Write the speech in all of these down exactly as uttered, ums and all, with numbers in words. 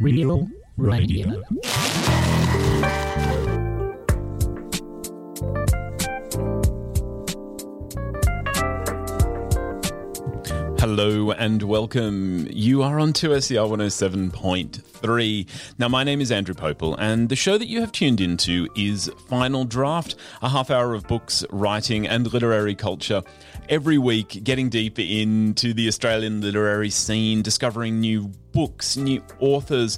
Real Radio. Hello and welcome. You are on two S E R one oh seven point three. Now, my name is Andrew Popel, and the show that you have tuned into is Final Draft, a half hour of books, writing and literary culture. Every week, getting deeper into the Australian literary scene, discovering new books, new authors,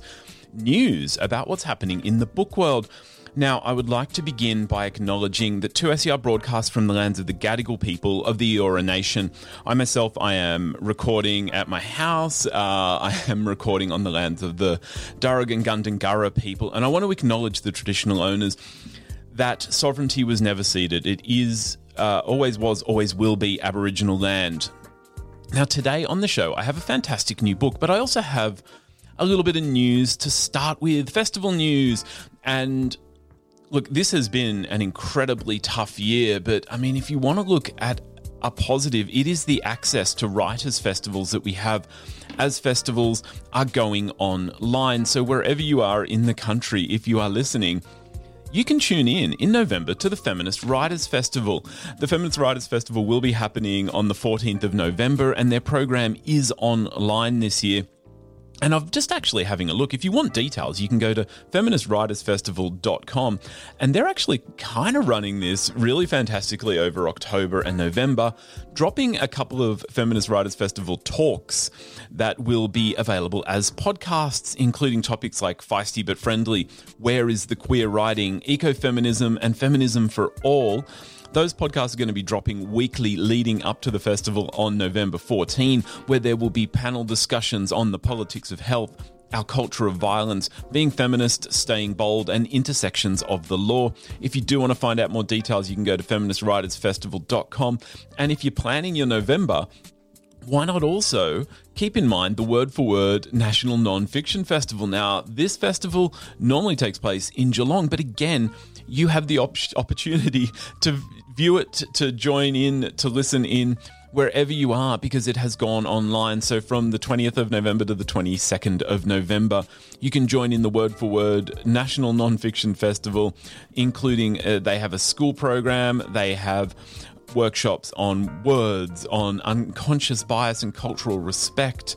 news about what's happening in the book world. Now, I would like to begin by acknowledging that two S E R broadcasts from the lands of the Gadigal people of the Eora Nation. I myself, I am recording at my house. Uh, I am recording on the lands of the Darug and Gundungurra people, and I want to acknowledge the traditional owners. That sovereignty was never ceded. It is, uh, always was, always will be Aboriginal land. Now, today on the show, I have a fantastic new book, but I also have a little bit of news to start with, festival news, and look, this has been an incredibly tough year, but I mean, if you want to look at a positive, it is the access to writers' festivals that we have as festivals are going online. So wherever you are in the country, if you are listening, you can tune in in November to the Feminist Writers Festival. The Feminist Writers Festival will be happening on the fourteenth of November, and their program is online this year. And I'm just actually having a look. If you want details, you can go to feminist writers festival dot com. And they're actually kind of running this really fantastically over October and November, dropping a couple of Feminist Writers Festival talks that will be available as podcasts, including topics like Feisty But Friendly, Where is the Queer Writing, Ecofeminism, and Feminism for All. Those podcasts are going to be dropping weekly leading up to the festival on November fourteenth, where there will be panel discussions on the politics of health, our culture of violence, being feminist, staying bold, and intersections of the law. If you do want to find out more details, you can go to feminist writers festival dot com. And if you're planning your November, why not also keep in mind the Word for Word National Non-Fiction Festival? Now, this festival normally takes place in Geelong, but again, you have the op- opportunity to view it, to join in, to listen in wherever you are, because it has gone online. So from the twentieth of November to the twenty-second of November, you can join in the Word for Word National Non-Fiction Festival, including uh, they have a school program, they have workshops on words, on unconscious bias and cultural respect.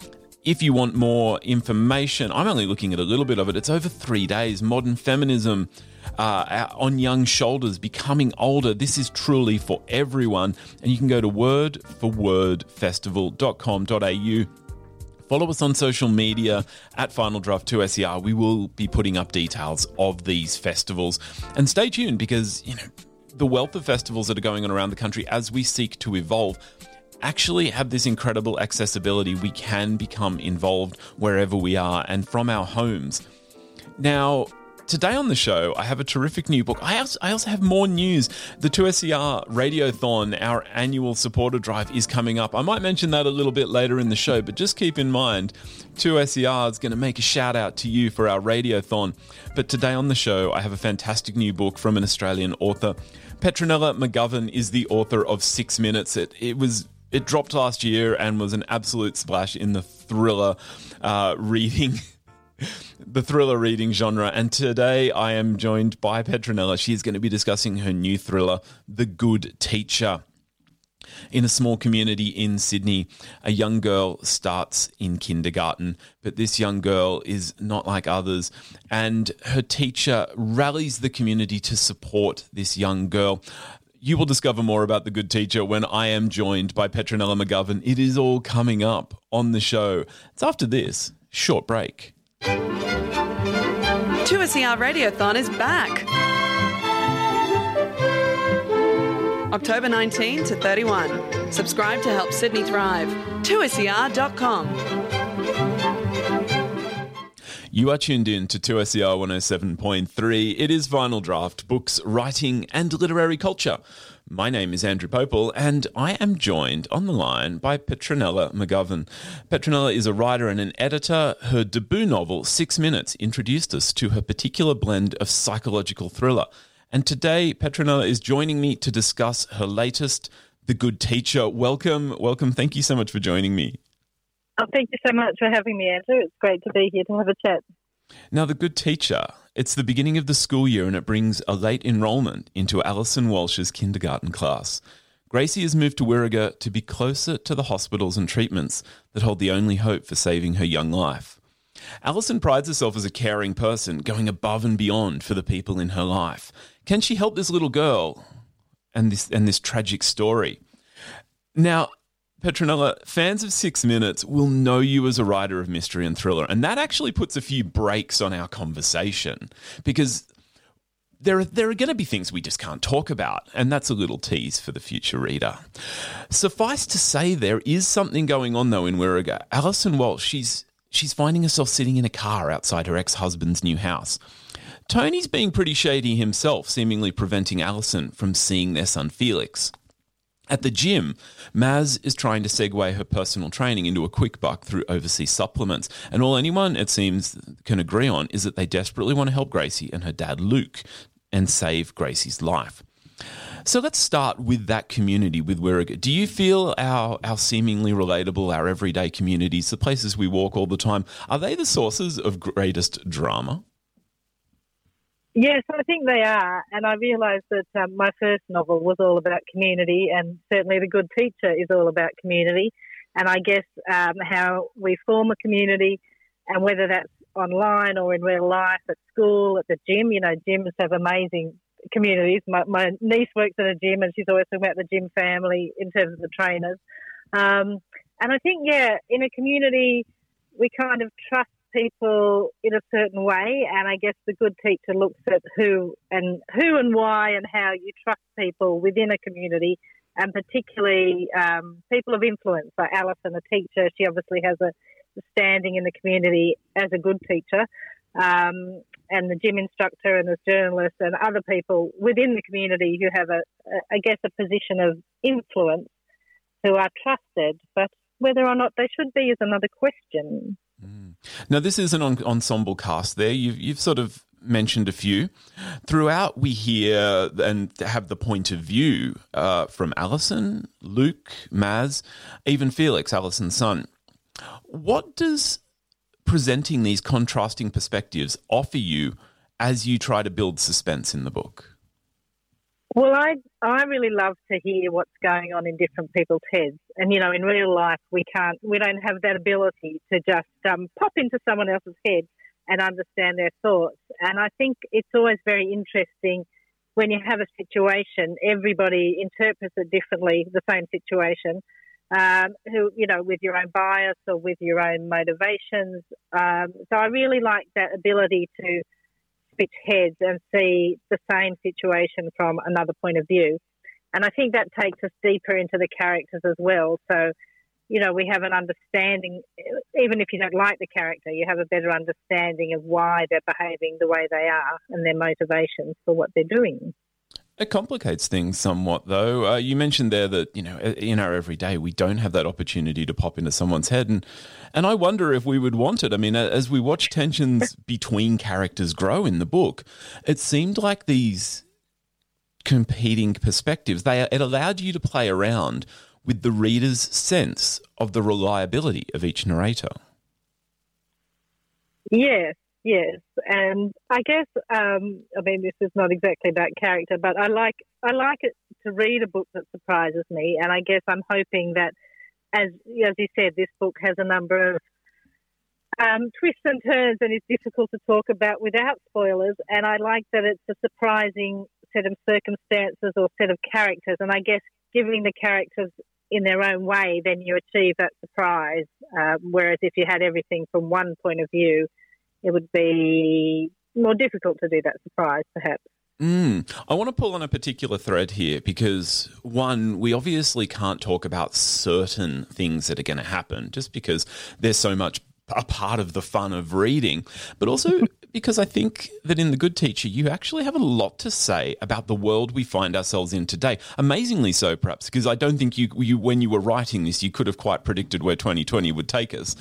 If you want more information, I'm only looking at a little bit of it. It's over three days. Modern feminism, uh, on young shoulders, becoming older. This is truly for everyone. And you can go to word for word festival dot com dot a u. Follow us on social media at Final Draft two S E R. We will be putting up details of these festivals. And stay tuned, because, you know, the wealth of festivals that are going on around the country as we seek to evolve actually have this incredible accessibility. We can become involved wherever we are and from our homes. Now, today on the show, I have a terrific new book. I also, I also have more news. The two S E R Radiothon, our annual supporter drive, is coming up. I might mention that a little bit later in the show, but just keep in mind, two S E R is going to make a shout out to you for our Radiothon. But today on the show, I have a fantastic new book from an Australian author. Petronella McGovern is the author of Six Minutes. It, it was... It dropped last year and was an absolute splash in the thriller uh, reading, the thriller reading genre. And today I am joined by Petronella. She is going to be discussing her new thriller, The Good Teacher. In a small community in Sydney, a young girl starts in kindergarten, but this young girl is not like others, and her teacher rallies the community to support this young girl. You will discover more about The Good Teacher when I am joined by Petronella McGovern. It is all coming up on the show. It's after this short break. two S E R Radiothon is back. October nineteenth to thirty-first. Subscribe to help Sydney thrive. two S E R dot com. You are tuned in to two S E R one oh seven point three. It is Final Draft, books, writing and literary culture. My name is Andrew Popel, and I am joined on the line by Petronella McGovern. Petronella is a writer and an editor. Her debut novel, Six Minutes, introduced us to her particular blend of psychological thriller. And today, Petronella is joining me to discuss her latest, The Good Teacher. Welcome, welcome. Thank you so much for joining me. Oh, thank you so much for having me, Andrew. It's great to be here to have a chat. Now, The Good Teacher, it's the beginning of the school year and it brings a late enrolment into Alison Walsh's kindergarten class. Gracie has moved to Wirraga to be closer to the hospitals and treatments that hold the only hope for saving her young life. Alison prides herself as a caring person, going above and beyond for the people in her life. Can she help this little girl and this and this tragic story? Now, Petronella, fans of Six Minutes will know you as a writer of mystery and thriller, and that actually puts a few brakes on our conversation because there are, there are going to be things we just can't talk about, and that's a little tease for the future reader. Suffice to say, there is something going on, though, in Wirraga. Alison Walsh, she's, she's finding herself sitting in a car outside her ex-husband's new house. Tony's being pretty shady himself, seemingly preventing Alison from seeing their son Felix. At the gym, Maz is trying to segue her personal training into a quick buck through overseas supplements, and all anyone, it seems, can agree on is that they desperately want to help Gracie and her dad Luke and save Gracie's life. So let's start with that community with Wirraga. Do you feel our, our seemingly relatable, our everyday communities, the places we walk all the time, are they the sources of greatest drama? Yes, I think they are, and I realised that um, my first novel was all about community, and certainly The Good Teacher is all about community, and I guess um, how we form a community, and whether that's online or in real life, at school, at the gym. You know, gyms have amazing communities. My, my niece works at a gym, and she's always talking about the gym family in terms of the trainers. Um, and I think, yeah, in a community, we kind of trust people in a certain way, and I guess The Good Teacher looks at who and who and why and how you trust people within a community, and particularly um, people of influence. Like Alison, a teacher, she obviously has a standing in the community as a good teacher, um, and the gym instructor and the journalist and other people within the community who have a, a I guess, a position of influence who are trusted, but whether or not they should be is another question. Mm. Now, this is an en- ensemble cast there. You've, you've sort of mentioned a few. Throughout, we hear and have the point of view uh, from Alison, Luke, Maz, even Felix, Alison's son. What does presenting these contrasting perspectives offer you as you try to build suspense in the book? Well, I I really love to hear what's going on in different people's heads, and you know, in real life, we can't, we don't have that ability to just um, pop into someone else's head and understand their thoughts. And I think it's always very interesting when you have a situation, everybody interprets it differently, the same situation. Um, who you know, with your own bias or with your own motivations. Um, so I really like that ability to switch heads and see the same situation from another point of view. And I think that takes us deeper into the characters as well. So, you know, we have an understanding, even if you don't like the character, you have a better understanding of why they're behaving the way they are and their motivations for what they're doing. It complicates things somewhat, though. Uh, you mentioned there that, you know, in our everyday, we don't have that opportunity to pop into someone's head. And and I wonder if we would want it. I mean, as we watch tensions between characters grow in the book, it seemed like these competing perspectives, they it allowed you to play around with the reader's sense of the reliability of each narrator. Yes. Yes, and I guess um, I mean this is not exactly about character, but I like I like it to read a book that surprises me, and I guess I'm hoping that, as as you said, this book has a number of um, twists and turns, and it's difficult to talk about without spoilers. And I like that it's a surprising set of circumstances or set of characters, and I guess giving the characters in their own way, then you achieve that surprise. Uh, whereas if you had everything from one point of view, it would be more difficult to do that surprise, perhaps. Mm. I want to pull on a particular thread here because, one, we obviously can't talk about certain things that are going to happen just because there's so much a part of the fun of reading, but also because I think that in The Good Teacher, you actually have a lot to say about the world we find ourselves in today. Amazingly so, perhaps, because I don't think you, you when you were writing this, you could have quite predicted where twenty twenty would take us.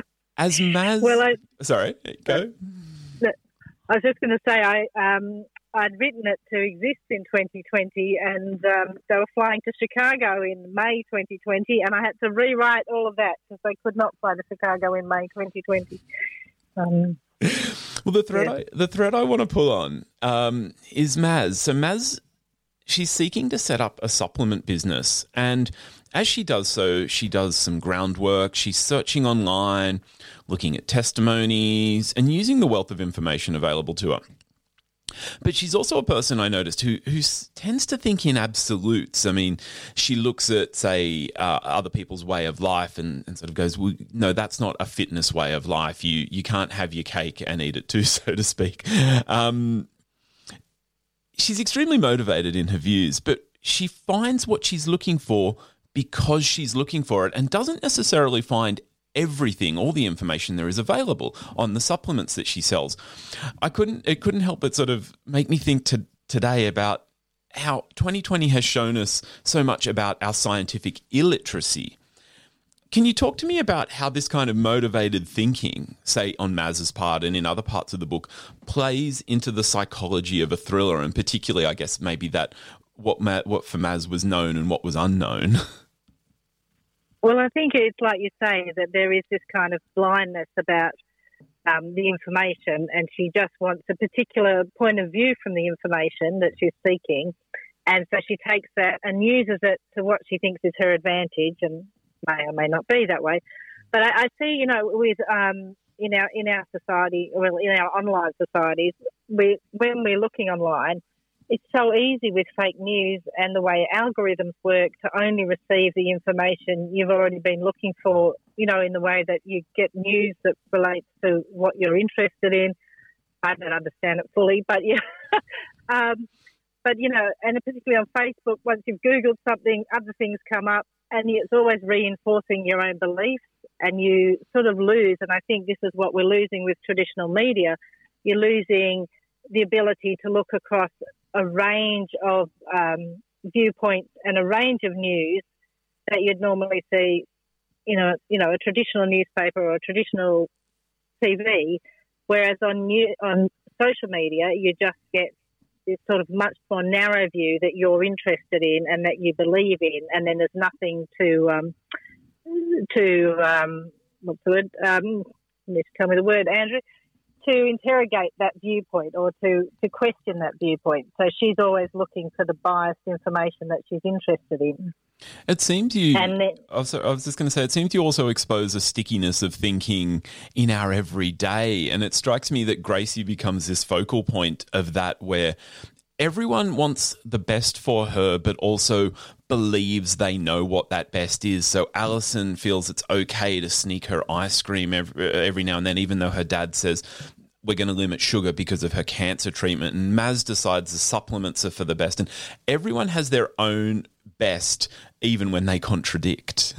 As Maz... Well, I, Sorry, go. I was just going to say, I um, I'd written it to exist in twenty twenty, and um, they were flying to Chicago in May twenty twenty, and I had to rewrite all of that because they could not fly to Chicago in May twenty twenty. Um, well, the thread yeah. I, the thread I want to pull on um, is Maz. So Maz, she's seeking to set up a supplement business, and as she does so, she does some groundwork. She's searching online, looking at testimonies, and using the wealth of information available to her. But she's also a person I noticed who who tends to think in absolutes. I mean, she looks at, say, uh, other people's way of life and, and sort of goes, well, no, that's not a fitness way of life. You you can't have your cake and eat it too, so to speak. Um, she's extremely motivated in her views, but she finds what she's looking for because she's looking for it and doesn't necessarily find everything, all the information there is available on the supplements that she sells. I couldn't, it couldn't help but sort of make me think to, today about how twenty twenty has shown us so much about our scientific illiteracy. Can you talk to me about how this kind of motivated thinking, say on Maz's part and in other parts of the book, plays into the psychology of a thriller, and particularly, I guess, maybe that what Ma- what for Maz was known and what was unknown? Well, I think it's like you say, that there is this kind of blindness about um, the information, and she just wants a particular point of view from the information that she's seeking. And so she takes that and uses it to what she thinks is her advantage, and may or may not be that way. But I, I see, you know, with um, in our in our society, well, in our online societies, we when we're looking online, it's so easy with fake news and the way algorithms work to only receive the information you've already been looking for, you know, in the way that you get news that relates to what you're interested in. I don't understand it fully, but yeah. um, but, you know, and particularly on Facebook, once you've Googled something, other things come up, and it's always reinforcing your own beliefs, and you sort of lose, and I think this is what we're losing with traditional media. You're losing the ability to look across a range of um, viewpoints and a range of news that you'd normally see, you know, you know, a traditional newspaper or a traditional T V, whereas on new, on social media you just get this sort of much more narrow view that you're interested in and that you believe in, and then there's nothing to um, to um, what's the word? Um, just tell me the word, Andrew. To interrogate that viewpoint or to, to question that viewpoint. So she's always looking for the biased information that she's interested in. It seems you, and then, also, I was just going to say, it seems you also expose a stickiness of thinking in our everyday. And it strikes me that Gracie becomes this focal point of that, where everyone wants the best for her, but also believes they know what that best is. So Alison feels it's okay to sneak her ice cream every, every now and then, even though her dad says we're going to limit sugar because of her cancer treatment. And Maz decides the supplements are for the best. And everyone has their own best, even when they contradict.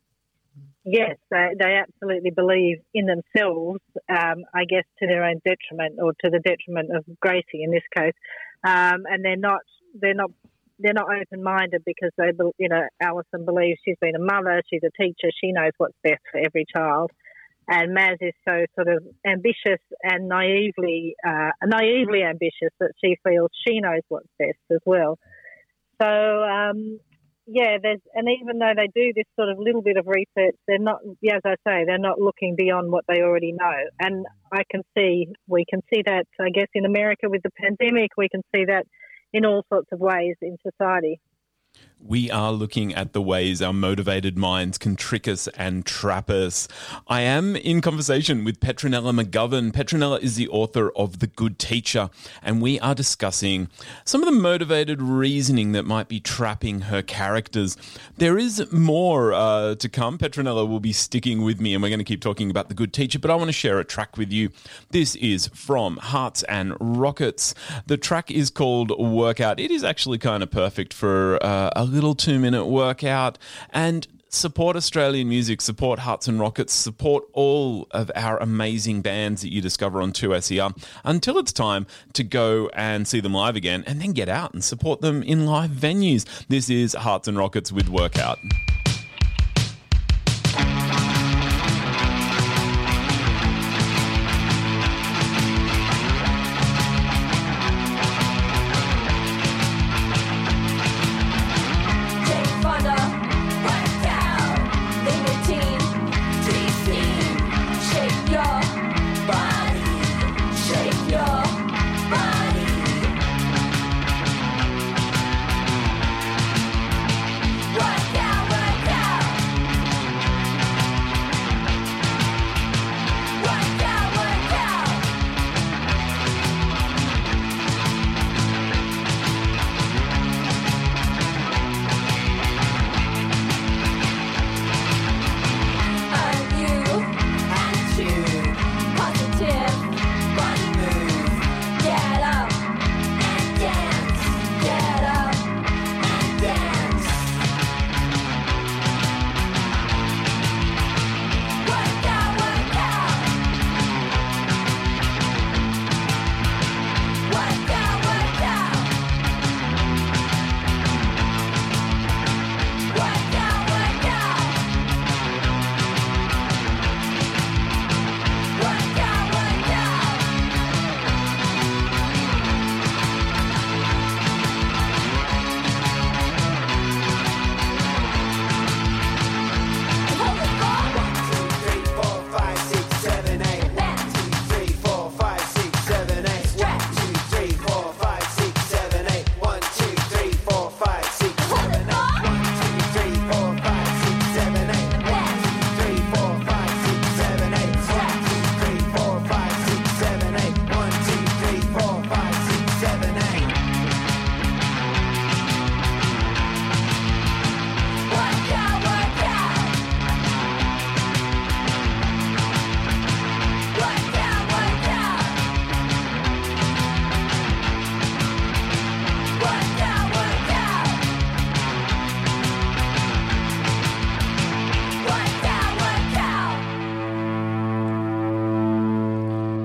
Yes, they, they absolutely believe in themselves, um, I guess to their own detriment, or to the detriment of Gracie in this case. Um, and they're not, they're not, they're not open-minded because they, you know, Alison believes she's been a mother, she's a teacher, she knows what's best for every child. And Maz is so sort of ambitious and naively, uh, naively ambitious that she feels she knows what's best as well. So, um, yeah, there's, and even though they do this sort of little bit of research, they're not, yeah, as I say, they're not looking beyond what they already know. And I can see, we can see that, I guess, in America with the pandemic, we can see that in all sorts of ways in society. We are looking at the ways our motivated minds can trick us and trap us. I am in conversation with Petronella McGovern. Petronella is the author of The Good Teacher, and we are discussing some of the motivated reasoning that might be trapping her characters. There is more uh, to come. Petronella will be sticking with me, and we're going to keep talking about The Good Teacher, but I want to share a track with you. This is from Hearts and Rockets. The track is called Workout. It is actually kind of perfect for uh, a little two-minute workout. And support Australian music, support Hearts and Rockets, support all of our amazing bands that you discover on two S E R until it's time to go and see them live again, and then get out and support them in live venues. This is Hearts and Rockets with Workout.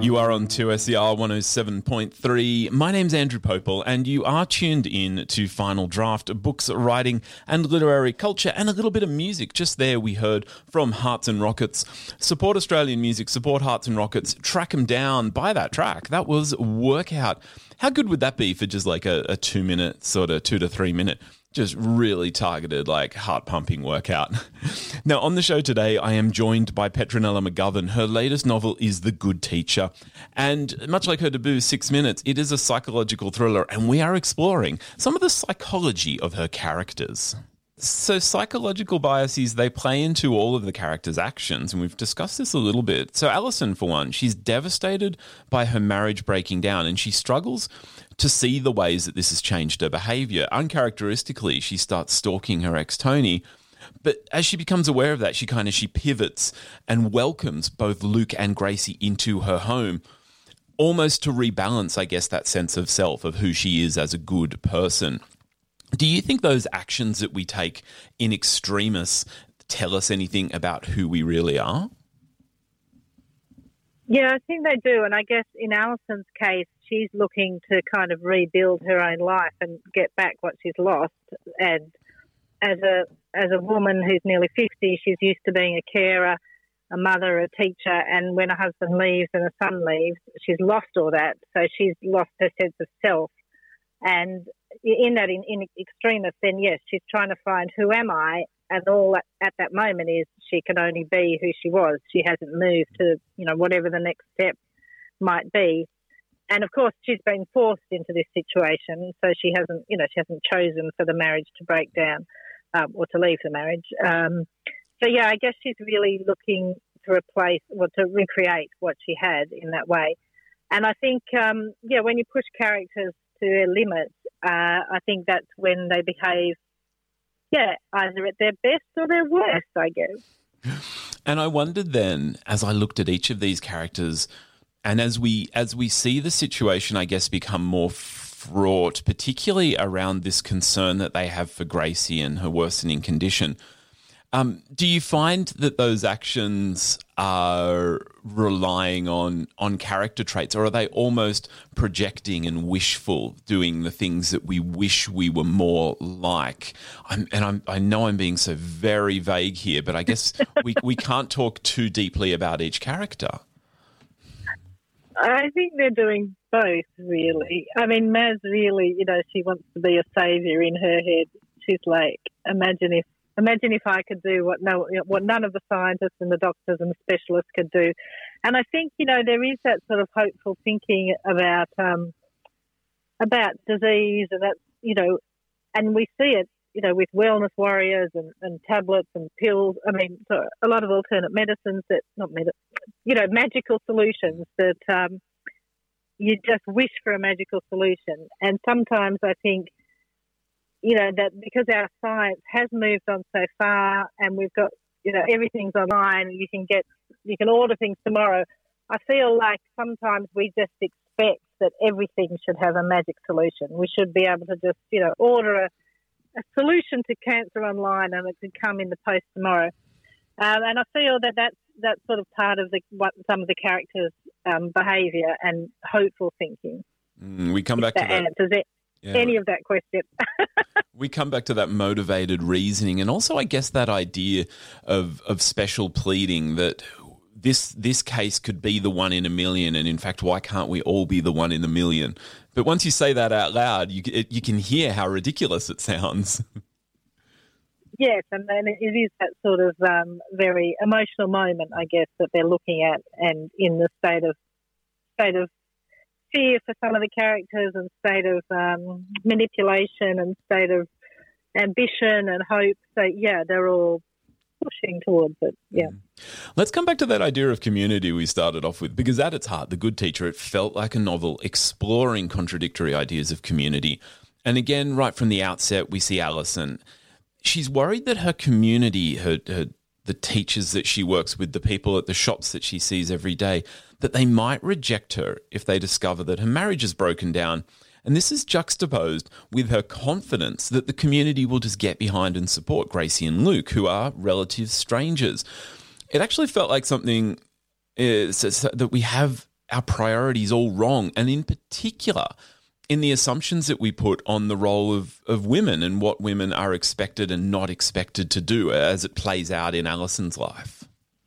You are on two S E R one oh seven point three. My name's Andrew Popel, and you are tuned in to Final Draft, books, writing, and literary culture, and a little bit of music. Just there we heard from Hearts and Rockets. Support Australian music, support Hearts and Rockets, track them down, buy that track. That was Workout. How good would that be for just like a, a two-minute, sort of two to three-minute, just really targeted, like heart-pumping workout? Now, on the show today, I am joined by Petronella McGovern. Her latest novel is The Good Teacher. And much like her debut, Six Minutes, it is a psychological thriller, and we are exploring some of the psychology of her characters. So psychological biases, they play into all of the characters' actions, and we've discussed this a little bit. So Alison, for one, she's devastated by her marriage breaking down, and she struggles to see the ways that this has changed her behaviour. Uncharacteristically, she starts stalking her ex, Tony, but as she becomes aware of that, she kind of she pivots and welcomes both Luke and Gracie into her home, almost to rebalance, I guess, that sense of self, of who she is as a good person. Do you think those actions that we take in extremis tell us anything about who we really are? Yeah, I think they do. And I guess in Alison's case, she's looking to kind of rebuild her own life and get back what she's lost. And as a as a woman who's nearly fifty, she's used to being a carer, a mother, a teacher. And when her husband leaves and her son leaves, she's lost all that. So she's lost her sense of self. And in that, in, in extremis, then yes, she's trying to find who am I, and all at, at that moment is she can only be who she was. She hasn't moved to, you know, whatever the next step might be. And of course, she's been forced into this situation, so she hasn't, you know, she hasn't chosen for the marriage to break down um, or to leave the marriage. Um, so yeah, I guess she's really looking to replace or to recreate what she had in that way. And I think, um, yeah, when you push characters to their limits, uh, I think that's when they behave, yeah, either at their best or their worst, I guess. And I wondered then, as I looked at each of these characters, and as we as we see the situation, I guess, become more fraught, particularly around this concern that they have for Gracie and her worsening condition, Um, do you find that those actions are relying on on character traits, or are they almost projecting and wishful, doing the things that we wish we were more like? I'm, and I'm, I know I'm being so very vague here, but I guess we, we can't talk too deeply about each character. I think they're doing both, really. I mean, Maz really, you know, she wants to be a saviour in her head. She's like, imagine if Imagine if I could do what no, what none of the scientists and the doctors and the specialists could do. And I think, you know, there is that sort of hopeful thinking about um, about disease, and that, you know, and we see it, you know, with wellness warriors and, and tablets and pills. I mean, so a lot of alternate medicines that, not med, you know, magical solutions that um, you just wish for a magical solution. And sometimes I think, you know, that because our science has moved on so far and we've got, you know, everything's online, you can get, you can order things tomorrow. I feel like sometimes we just expect that everything should have a magic solution. We should be able to just, you know, order a, a solution to cancer online and it could come in the post tomorrow. Um, and I feel that that's, that's sort of part of the, what some of the characters' um, behaviour and hopeful thinking. Mm, we come back to that. Answers it. Yeah. Any of that question. We come back to that motivated reasoning, and also I guess that idea of of special pleading, that this this case could be the one in a million, and in fact, why can't we all be the one in a million? But once you say that out loud, you it, you can hear how ridiculous it sounds. Yes, and then it is that sort of um, very emotional moment, I guess, that they're looking at, and in the state of state of fear for some of the characters, and state of um, manipulation, and state of ambition and hope. So, yeah, they're all pushing towards it, yeah. Let's come back to that idea of community we started off with, because at its heart, The Good Teacher, it felt like a novel exploring contradictory ideas of community. And again, right from the outset, we see Alison. She's worried that her community, her, her the teachers that she works with, the people at the shops that she sees every day, that they might reject her if they discover that her marriage is broken down. And this is juxtaposed with her confidence that the community will just get behind and support Gracie and Luke, who are relative strangers. It actually felt like something is, that we have our priorities all wrong, and in particular in the assumptions that we put on the role of, of women and what women are expected and not expected to do as it plays out in Alison's life.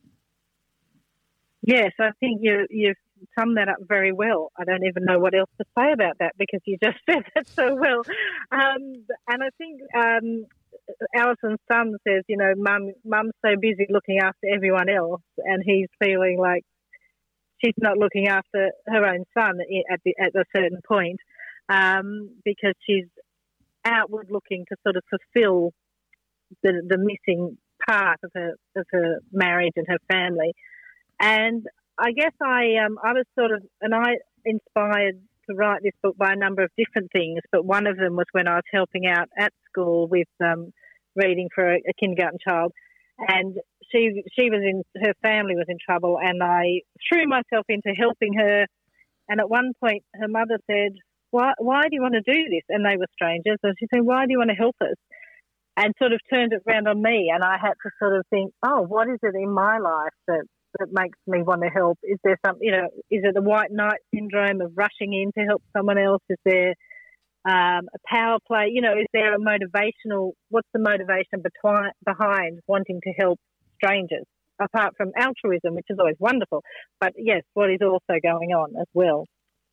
Yes, I think you, you've summed that up very well. I don't even know what else to say about that because you just said that so well. Um, and I think um, Alison's son says, you know, Mum, Mum's so busy looking after everyone else, and he's feeling like she's not looking after her own son at, the, at a certain point. Um, because she's outward looking to sort of fulfil the, the missing part of her of her marriage and her family. And I guess I um, I was sort of, and I inspired to write this book by a number of different things, but one of them was when I was helping out at school with um, reading for a, a kindergarten child, and she she was in, her family was in trouble, and I threw myself into helping her. And at one point, her mother said, Why, why do you want to do this? And they were strangers. And she said, why do you want to help us? And sort of turned it around on me. And I had to sort of think, oh, what is it in my life that, that makes me want to help? Is there some, you know, is it the white knight syndrome of rushing in to help someone else? Is there um, a power play? You know, is there a motivational, what's the motivation betwi- behind wanting to help strangers? Apart from altruism, which is always wonderful. But yes, what is also going on as well.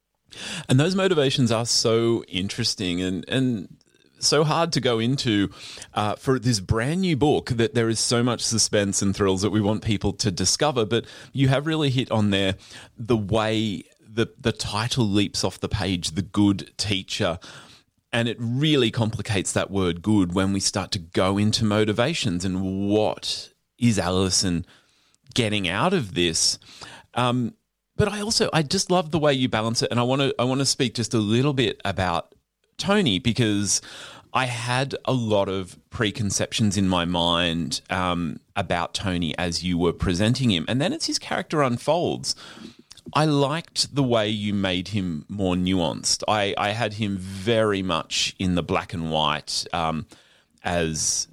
And those motivations are so interesting and, and so hard to go into uh, for this brand new book that there is so much suspense and thrills that we want people to discover. But you have really hit on there the way the, the title leaps off the page, The Good Teacher. And it really complicates that word good when we start to go into motivations and what is Alison getting out of this. Um But I also, I just love the way you balance it. And I want to, I want to speak just a little bit about Tony, because I had a lot of preconceptions in my mind um, about Tony as you were presenting him. And then as his character unfolds, I liked the way you made him more nuanced. I, I had him very much in the black and white um, as,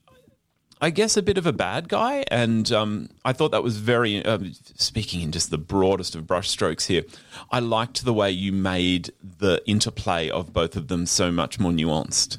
I guess, a bit of a bad guy, and um, I thought that was very, uh, speaking in just the broadest of brushstrokes here, I liked the way you made the interplay of both of them so much more nuanced.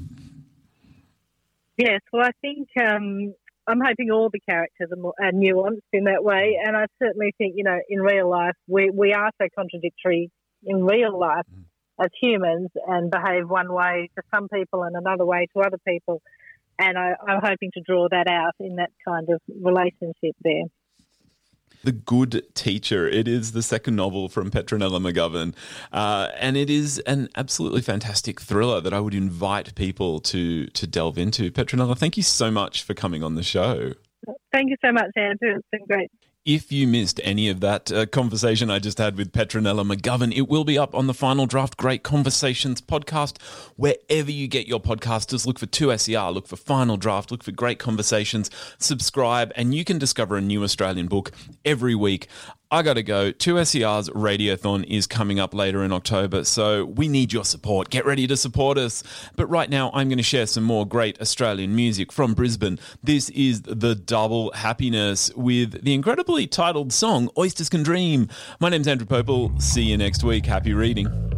Yes, well, I think um, I'm hoping all the characters are, more, are nuanced in that way, and I certainly think, you know, in real life, we, we are so contradictory in real life mm. as humans and behave one way to some people and another way to other people. And I, I'm hoping to draw that out in that kind of relationship there. The Good Teacher. It is the second novel from Petronella McGovern, uh, and it is an absolutely fantastic thriller that I would invite people to to delve into. Petronella, thank you so much for coming on the show. Thank you so much, Andrew. It's been great. If you missed any of that uh, conversation I just had with Petronella McGovern, it will be up on the Final Draft Great Conversations podcast. Wherever you get your podcasters, look for two S E R, look for Final Draft, look for Great Conversations, subscribe, and you can discover a new Australian book every week. I got to go. two S E R's Radiothon is coming up later in October, so we need your support. Get ready to support us. But right now, I'm going to share some more great Australian music from Brisbane. This is The Double Happiness with the incredibly titled song, Oysters Can Dream. My name's Andrew Popel. See you next week. Happy reading.